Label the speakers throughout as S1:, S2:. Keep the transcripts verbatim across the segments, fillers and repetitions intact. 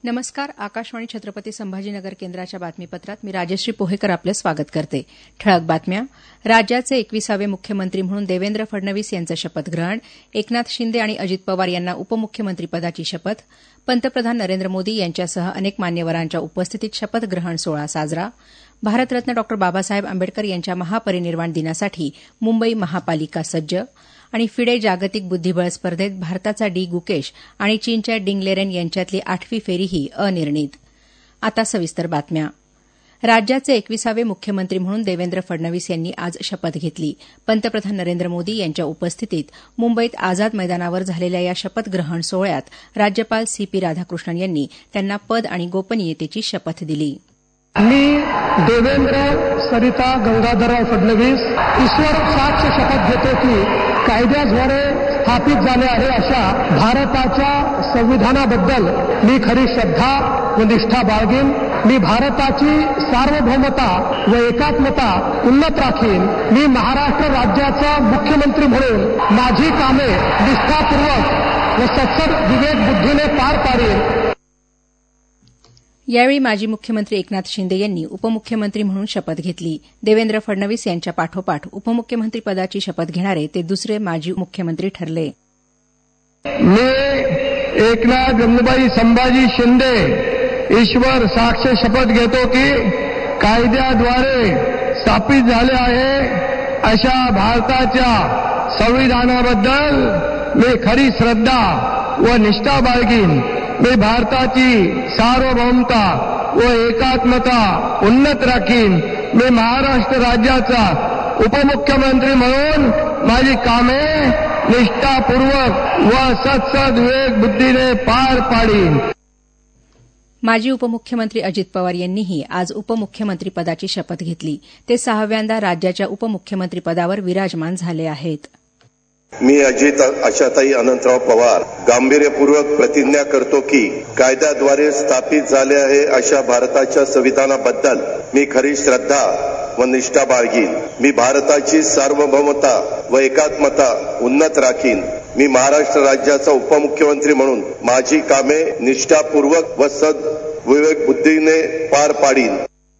S1: नमस्कार. आकाशवाणी छत्रपती संभाजीनगर केंद्राच्या बातमीपत्रात मी राजश्री पोहेकर आपलं स्वागत करते. ठळक बातम्या. राज्याचे एकविसावे मुख्यमंत्री म्हणून देवेंद्र फडणवीस यांचं शपथग्रहण. एकनाथ शिंदे आणि अजित पवार यांना उपमुख्यमंत्रीपदाची शपथ. पंतप्रधान नरेंद्र मोदी यांच्यासह अनेक मान्यवरांच्या उपस्थितीत शपथग्रहण सोहळा साजरा. भारतरत्न डॉ बाबासाहेब आंबेडकर यांच्या महापरिनिर्वाण दिनासाठी मुंबई महापालिका सज्ज. आणि फिडे जागतिक बुद्धिबळ स्पर्धेत भारताचा डी गुकेश आणि चीनच्या डिंग लेरेन यांच्यातली आठवी फेरीही अनिर्णित. आता सविस्तर बातम्या. राज्याचे एकविसावे मुख्यमंत्री म्हणून देवेंद्र फडणवीस यांनी आज शपथ घेतली. पंतप्रधान नरेंद्र मोदी यांच्या उपस्थितीत मुंबईत आझाद मैदानावर झालेल्या या शपथग्रहण सोहळ्यात राज्यपाल सी पी राधाकृष्णन यांनी त्यांना पद आणि गोपनीयतेची शपथ दिली.
S2: मी देवेंद्र सरिता गंगाधरराव फडणवीस ईश्वर साक्ष शपथ घेतो की कायद्याद्वारे स्थापित झाले आहे अशा भारताच्या संविधानाबद्दल मी खरी श्रद्धा व निष्ठा बाळगीन. मी भारताची सार्वभौमता व एकात्मता उन्नत राखीन. मी महाराष्ट्र राज्याचा मुख्यमंत्री म्हणून माझी कामे निष्ठापूर्वक व सत्सद विवेक बुद्धीने पार पाडीन.
S1: यावेळी माजी मुख्यमंत्री एकनाथ शिंदे यांनी उपमुख्यमंत्री म्हणून शपथ घेतली. देवेंद्र फडणवीस यांच्या पाठोपाठ उपमुख्यमंत्रीपदाची शपथ घेणारे ते दुसरे माजी मुख्यमंत्री ठरले.
S3: मी एकनाथ गंगूबाई संभाजी शिंदे ईश्वर साक्ष शपथ घेतो की कायद्याद्वारे स्थापित झाले आहे अशा भारताच्या संविधानाबद्दल मी खरी श्रद्धा व निष्ठा बाळगीन. मी भारताची सार्वभौमता व एकात्मता उन्नत राखीन. मी महाराष्ट्र राज्याचा उपमुख्यमंत्री म्हणून माझी कामे निष्ठापूर्वक व सत्सद विवेक बुद्धीने पार पाडीन.
S1: माजी उपमुख्यमंत्री अजित पवार यांनीही आज उपमुख्यमंत्रीपदाची शपथ घेतली. ते सहाव्यांदा राज्याच्या उपमुख्यमंत्रीपदावर विराजमान झाले आहेत.
S4: मी अजित आशाताई अनंतराव पवार गांभीर्यपूर्वक प्रतिज्ञा करतो की कायद्याद्वारे स्थापित झाले आहे अशा भारताच्या संविधानाबद्दल मी खरी श्रद्धा व निष्ठा बाळगीन. मी भारताची सार्वभौमता व एकात्मता उन्नत राखीन. मी महाराष्ट्र राज्याचा उपमुख्यमंत्री म्हणून माझी कामे निष्ठापूर्वक व सद्विवेक बुद्धीने पार पाडीन.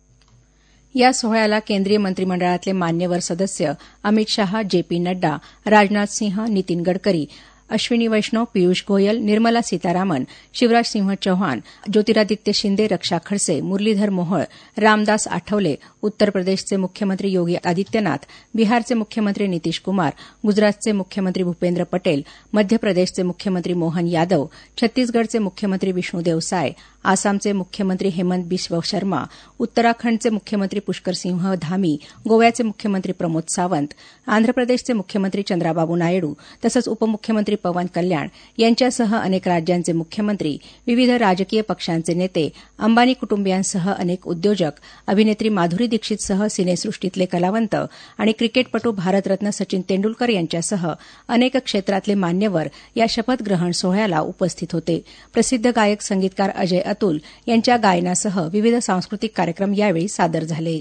S1: या सोहळ्याला केंद्रीय मंत्रिमंडळातले मान्यवर सदस्य अमित शहा, जे पी नड्डा, राजनाथ सिंह, नितीन गडकरी, अश्विनी वैष्णव, पियुष गोयल, निर्मला सीतारामन, शिवराज सिंह चौहान, ज्योतिरादित्य शिंदे, रक्षा खडसे, मुरलीधर मोहोळ, रामदास आठवले, उत्तर प्रदेशचे मुख्यमंत्री योगी आदित्यनाथ, बिहारचे मुख्यमंत्री नितीश कुमार, गुजरातचे मुख्यमंत्री भूपेंद्र पटेल, मध्य प्रदेशचे मुख्यमंत्री मोहन यादव, छत्तीसगडचे मुख्यमंत्री विष्णुदेव साय, आसामचे मुख्यमंत्री हेमंत बिस्व शर्मा, उत्तराखंडचे मुख्यमंत्री पुष्करसिंह धामी, गोव्याचे मुख्यमंत्री प्रमोद सावंत, आंध्र प्रदेशचे मुख्यमंत्री चंद्राबाबू नायडू तसंच उपमुख्यमंत्री पवन कल्याण यांच्यासह अनेक राज्यांचे मुख्यमंत्री, विविध राजकीय पक्षांचे नेते, अंबानी कुटुंबियांसह अनेक उद्योजक, अभिनेत्री माधुरी दीक्षितसह सिनेसृष्टीतले कलावंत आणि क्रिकेटपटू भारतरत्न सचिन तेंडुलकर यांच्यासह अनेक क्षेत्रातले मान्यवर या शपथग्रहण सोहळ्याला उपस्थित होते. प्रसिद्ध गायक संगीतकार अजय अतुल यांच्या गायनासह विविध सांस्कृतिक कार्यक्रम यावेळी सादर झाले.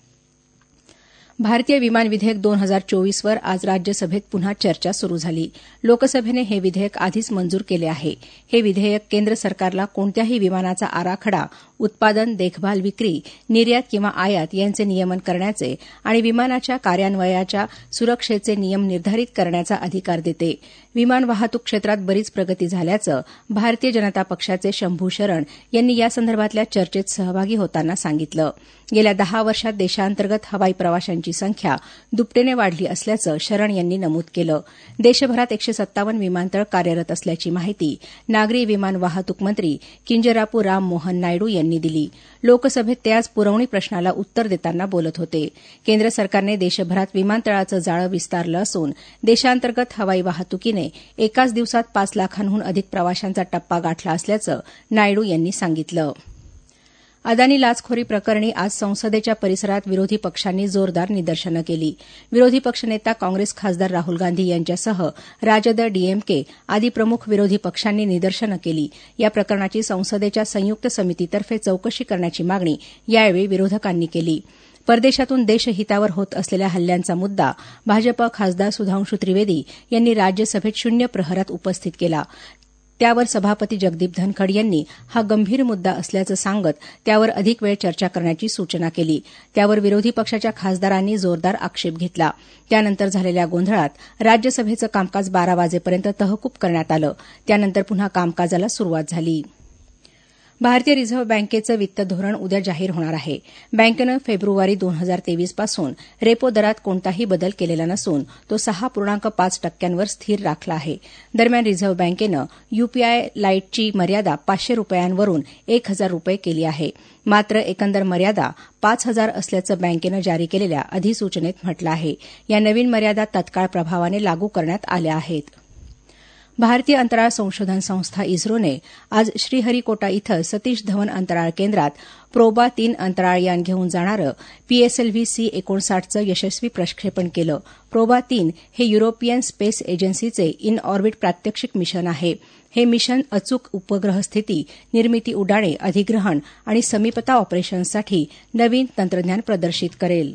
S1: भारतीय विमान विधेयक दोन हजार चोवीसवर आज राज्यसभेत पुन्हा चर्चा सुरू झाली. लोकसभेने हे विधेयक आधीच मंजूर केले आहे. हे विधेयक केंद्र सरकारला कोणत्याही विमानाचा आराखडा, उत्पादन, देखभाल, विक्री, निर्यात किंवा आयात यांचे नियमन करण्याचे आणि विमानाच्या कार्यान्वयाच्या सुरक्षेचे नियम निर्धारित करण्याचा अधिकार देते. विमान वाहतूक क्षेत्रात बरीच प्रगती झाल्याचं भारतीय जनता पक्षाचे शंभू शरण यांनी यासंदर्भातल्या चर्चेत सहभागी होताना सांगितलं. गेल्या दहा वर्षात देशांतर्गत हवाई प्रवाशांची संख्या दुपटीने वाढली असल्याचं शरण यांनी नमूद केलं. देशभरात एकशे सत्तावन्न विमानतळ कार्यरत असल्याची माहिती नागरी विमान वाहतूक मंत्री किंजरापू राम मोहन नायडू यांनी दिली. लोकसभेत ते आज पुरवणी प्रश्नाला उत्तर देताना बोलत होते. केंद्र सरकारने देशभरात विमानतळाचं जाळं विस्तारलं असून देशांतर्गत हवाई वाहतुकीने एकाच दिवसात पाच लाखांहून अधिक प्रवाशांचा टप्पा गाठला असल्याचं नायडू यांनी सांगितलं. अदानी लाचखोरी प्रकरणी आज संसदेच्या परिसरात विरोधी पक्षांनी जोरदार निदर्शनं केली. विरोधी पक्षनेता काँग्रेस खासदार राहुल गांधी यांच्यासह राजद, डीएमके आदी प्रमुख विरोधी पक्षांनी निदर्शनं केली. या प्रकरणाची संसदेच्या संयुक्त समितीतर्फे चौकशी करण्याची मागणी यावेळी विरोधकांनी केली. परदेशातून देशहितावर होत असलेल्या हल्ल्यांचा मुद्दा भाजप खासदार सुधांशू त्रिवेदी यांनी राज्यसभेत शून्य प्रहरात उपस्थित केला. त्यावर सभापती जगदीप धनखड यांनी हा गंभीर मुद्दा असल्याचं सांगत त्यावर अधिक वेळ चर्चा करण्याची सूचना केली. त्यावर विरोधी पक्षाच्या खासदारांनी जोरदार आक्षेप घेतला. त्यानंतर झालेल्या गोंधळात राज्यसभेचं कामकाज बारा वाजेपर्यंत तहकूब करण्यात आलं. त्यानंतर पुन्हा कामकाजाला सुरुवात झाली. भारतीय रिझर्व्ह बँकेचं वित्त धोरण उद्या जाहीर होणार आहे. बँकेनं फेब्रुवारी दोन हजार तेवीस पासून रेपो दरात कोणताही बदल केलेला नसून तो सहा पूर्णांक पाच टक्क्यांवर स्थिर राखला आहे. दरम्यान रिझर्व्ह बँकेनं यूपीआय लाईटची मर्यादा पाचशे रुपयांवरून एक हजार रुपये केली आहे. मात्र एकंदर मर्यादा पाच हजार असल्याचं बँकेनं जारी केलेल्या अधिसूचनेत म्हटलं आहे. या नवीन मर्यादा तत्काळ प्रभावाने लागू करण्यात आल्या आहेत. भारतीय अंतराळ संशोधन संस्था इस्रोने आज श्रीहरिकोटा इथं सतीश धवन अंतराळ केंद्रात प्रोबा तीन अंतराळ यान घेऊन जाणारं पीएसएलव्ही सी एकोणसाठचं यशस्वी प्रक्षेपण केलं. प्रोबा तीन हे युरोपियन स्पेस एजन्सीचे इन ऑर्बिट प्रात्यक्षिक मिशन आहे. हे मिशन अचूक उपग्रह स्थिती, निर्मिती, उड्डाणे, अधिग्रहण आणि समीपता ऑपरेशन्ससाठी नवीन तंत्रज्ञान प्रदर्शित करेल.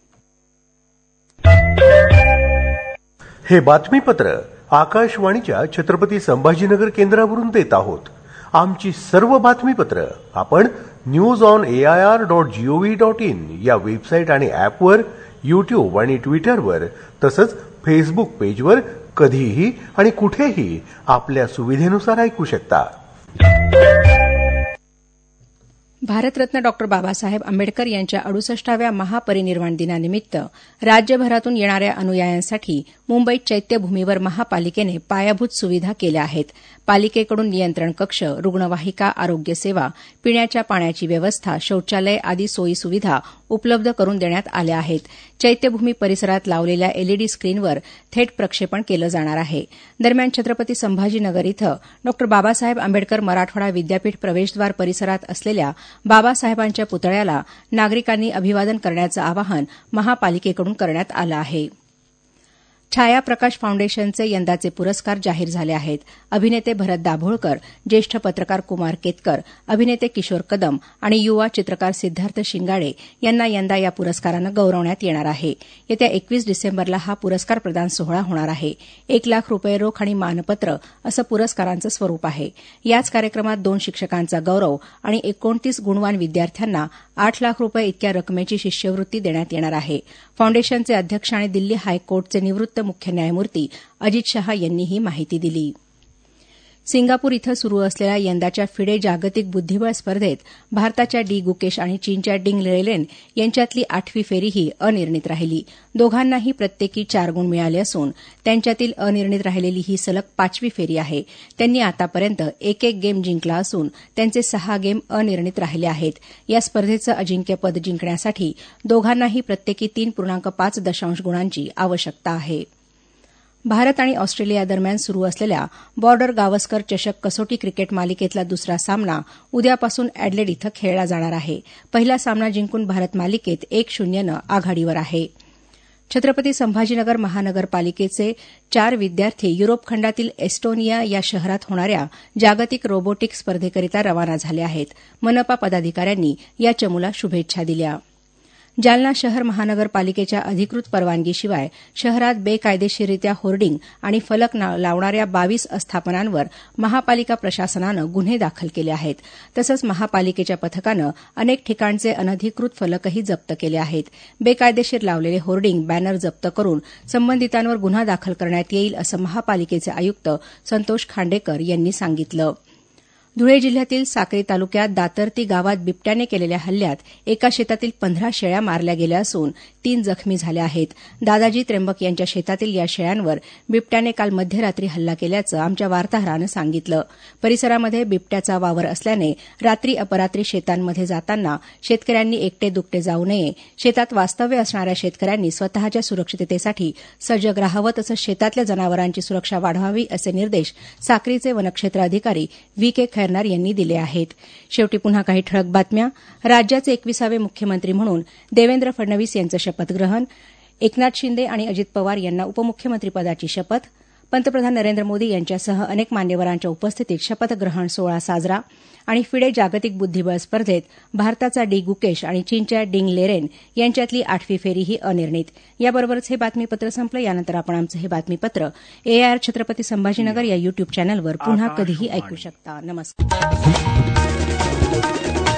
S5: हे बातमीपत्र आकाशवाणीच्या छत्रपती संभाजीनगर केंद्रावरून देत आहोत. आमची सर्व बातमीपत्र आपण news on AIR dot GOV dot in या वेबसाईट आणि ऍपवर, युट्यूब आणि ट्विटरवर तसंच फेसबुक पेजवर कधीही आणि कुठेही आपल्या सुविधेनुसार ऐकू शकता.
S1: भारतरत्न डॉ बाबासाहेब आंबेडकर यांच्या अडुसष्टाव्या महापरिनिर्वाण दिनानिमित्त राज्यभरातून येणाऱ्या अनुयायांसाठी मुंबईत चैत्यभूमीवर महापालिकेने पायाभूत सुविधा केल्या आहेत. पालिकेकडून नियंत्रण कक्ष, रुग्णवाहिका, आरोग्य सेवा, पिण्याच्या पाण्याची व्यवस्था, शौचालय आदी सोयी सुविधा उपलब्ध करून देण्यात आल्या आहेत. चैत्यभूमी परिसरात लावलेल्या एलईडी स्क्रीनवर थेट प्रक्षेपण केलं जाणार आहे. दरम्यान छत्रपती संभाजीनगर इथं डॉ बाबासाहेब आंबेडकर मराठवाडा विद्यापीठ प्रवेशद्वार परिसरात असलेल्या बाबासाहेबांच्या पुतळ्याला नागरिकांनी अभिवादन करण्याचं आवाहन महापालिकेकडून करण्यात आलं आहे. छाया प्रकाश फाउंडेशनचे यंदाचे पुरस्कार जाहीर झाले आहेत. अभिनेते भरत दाभोळकर, ज्येष्ठ पत्रकार कुमार केतकर, अभिनेते किशोर कदम आणि युवा चित्रकार सिद्धार्थ शिंगाडे यांना यंदा या पुरस्कारानं गौरवण्यात येणार आहे. येत्या एकवीस डिसेंबरला हा पुरस्कार प्रदान सोहळा होणार आहे. एक लाख रुपये रोख आणि मानपत्र असं पुरस्कारांचं स्वरूप आहे. याच कार्यक्रमात दोन शिक्षकांचा गौरव आणि एकोणतीस गुणवान विद्यार्थ्यांना आठ लाख रुपये इतक्या रकमेची शिष्यवृत्ती देण्यात येणार आहे. फाउंडेशनचे अध्यक्ष आणि दिल्ली हायकोर्टचे निवृत्त मुख्य न्यायमूर्ती अजित शहा यांनी ही माहिती दिली. सिंगापूर इथं सुरू असलेल्या यंदाच्या फिडे जागतिक बुद्धिबळ स्पर्धेत भारताच्या डी गुकेश आणि चीनच्या डिंग लेलेन यांच्यातली आठवी फेरी ही अनिर्णित राहिली. दोघांनाही प्रत्येकी चार गुण मिळाले असून त्यांच्यातील अनिर्णित राहिलेली ही सलग पाचवी फेरी आहे. त्यांनी आतापर्यंत एक एक गेम जिंकला असून त्यांचे सहा गेम अनिर्णित राहिले आहेत. या स्पर्धेचं अजिंक्यपद जिंकण्यासाठी दोघांनाही प्रत्येकी तीन पूर्णांक पाच दशांश गुणांची आवश्यकता आहे. भारत आणि ऑस्ट्रेलिया दरम्यान सुरू असलेल्या बॉर्डर गावस्कर चषक कसोटी क्रिकेट मालिकेतला दुसरा सामना उद्यापासून अॅडलेड इथं खेळला जाणार आहे. पहिला सामना जिंकून भारत मालिकेत एक शून्यनं आघाडीवर आहे. छत्रपती संभाजीनगर महानगरपालिकेचे चार विद्यार्थी युरोप खंडातील एस्टोनिया या शहरात होणाऱ्या जागतिक रोबोटिक स्पर्धेकरिता रवाना झाले आहेत. मनपा पदाधिकाऱ्यांनी या चमूला शुभेच्छा दिल्या. जालना शहर महानगरपालिकेच्या अधिकृत परवानगीशिवाय शहरात बेकायदेशीररित्या होर्डिंग आणि फलक लावणाऱ्या बावीस आस्थापनांवर महापालिका प्रशासनानं गुन्हे दाखल केले आहेत. तसंच महापालिकेच्या पथकानं अनेक ठिकाणचे अनधिकृत फलकही जप्त केले आहेत. बेकायदेशीर लावलेले होर्डिंग, बॅनर जप्त करून संबंधितांवर गुन्हा दाखल करण्यात येईल असं महापालिकेचे आयुक्त संतोष खांडेकर यांनी सांगितलं. धुळे जिल्ह्यातील साक्री तालुक्यात दातर्ती गावात बिबट्याने केलेल्या हल्ल्यात एका शेतातील पंधरा शेळ्या मारल्या गेल्या असून तीन जखमी झाल्या आहेत. दादाजी त्र्यंबक यांच्या शेतातील या शेळ्यांवर बिबट्याने काल मध्यरात्री हल्ला केल्याचं आमच्या वार्ताहरानं सांगितलं. परिसरामध्ये बिबट्याचा वावर असल्याने रात्री अपरात्री शेतांमध्ये जाताना शेतकऱ्यांनी एकटे दुकटे जाऊ नये. शेतात वास्तव्य असणाऱ्या शेतकऱ्यांनी स्वतःच्या सुरक्षिततेसाठी सजग राहावं तसंच शेतातल्या जनावरांची सुरक्षा वाढवावी असे निर्देश साक्रीचे वनक्षेत्र अधिकारी व्ही के खैरनार यांनी दिले आहेत. शेवटी पुन्हा काही ठळक बातम्या. राज्याचे एकविसावे मुख्यमंत्री म्हणून देवेंद्र फडणवीस यांचं शपथग्रहण. एकनाथ शिंदे आणि अजित पवार यांना उपमुख्यमंत्रीपदाची शपथ. पंतप्रधान नरेंद्र मोदी यांच्यासह अनेक मान्यवरांच्या उपस्थितीत शपथग्रहण सोहळा साजरा आणि फिडे जागतिक बुद्धिबळ स्पर्धेत भारताचा डी गुकेश आणि चीनच्या डिंग लेरेन यांच्यातली आठवी फेरी ही अनिर्णित. याबरोबरच हे बातमीपत्र संपलं. यानंतर आपण आमचं हे बातमीपत्र एआयआर छत्रपती संभाजीनगर या युट्यूब चॅनलवर पुन्हा कधीही ऐकू शकता. नमस्कार.